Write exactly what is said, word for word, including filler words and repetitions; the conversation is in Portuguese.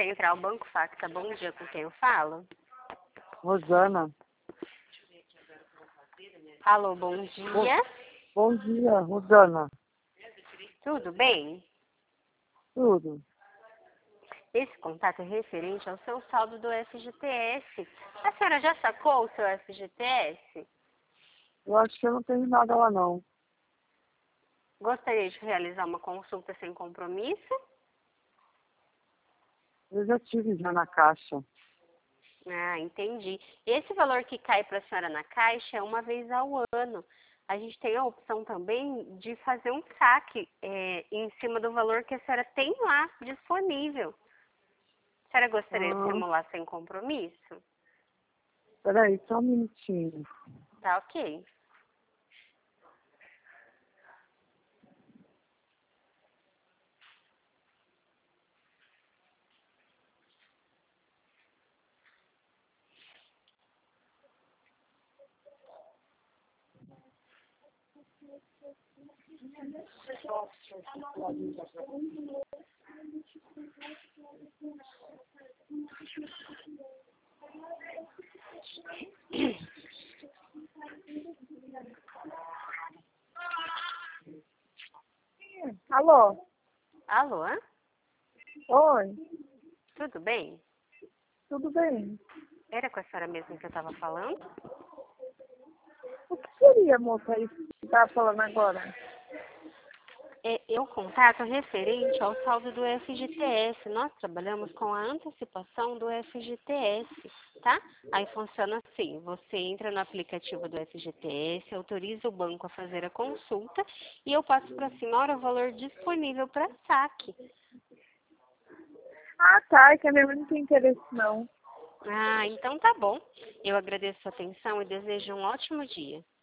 Central Banco Facta, bom dia, com quem eu falo? Rosana. Alô, bom dia. Bom dia, Rosana. Tudo bem? Tudo. Esse contato é referente ao seu saldo do F G T S. A senhora já sacou o seu F G T S? Eu acho que eu não tenho nada lá, não. Gostaria de realizar uma consulta sem compromisso? Eu já tive já na caixa. Ah, entendi. Esse valor que cai para a senhora na caixa é uma vez ao ano. A gente tem a opção também de fazer um saque é, em cima do valor que a senhora tem lá disponível. A senhora gostaria de Ah, simular sem compromisso? peraí, só um minutinho. Tá ok. Alô? Alô? Oi, Tudo bem? tudo bem? Era com a senhora mesmo que eu estava falando? O que seria, moça, isso que você tá falando agora? É, eu contato referente ao saldo do F G T S. Nós trabalhamos com a antecipação do F G T S, tá? Aí funciona assim, você entra no aplicativo do F G T S, autoriza o banco a fazer a consulta e eu passo para a senhora o valor disponível para saque. Ah, tá, é que a minha mãe não tem interesse, não. Ah, então tá bom. Eu agradeço a atenção e desejo um ótimo dia.